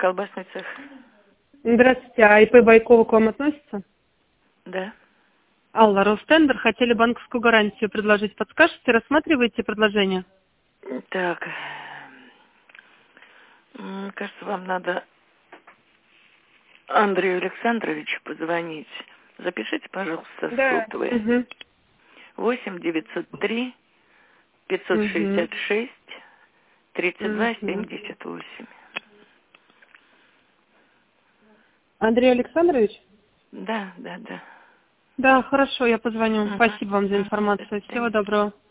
колбасный цех. Здравствуйте, а ИП Байкова к вам относится? Да. Алла, Ростендер, хотели банковскую гарантию предложить. Подскажете, рассматриваете предложение? Так. Кажется, вам надо Андрею Александровичу позвонить. Запишите, пожалуйста, Да. сотовый. Угу. 8-903 Угу. 566 32 Угу. 78. Андрей Александрович? Да, да, да. Да, хорошо, я позвоню. Угу. Спасибо вам за До информацию. Всего свидания. доброго.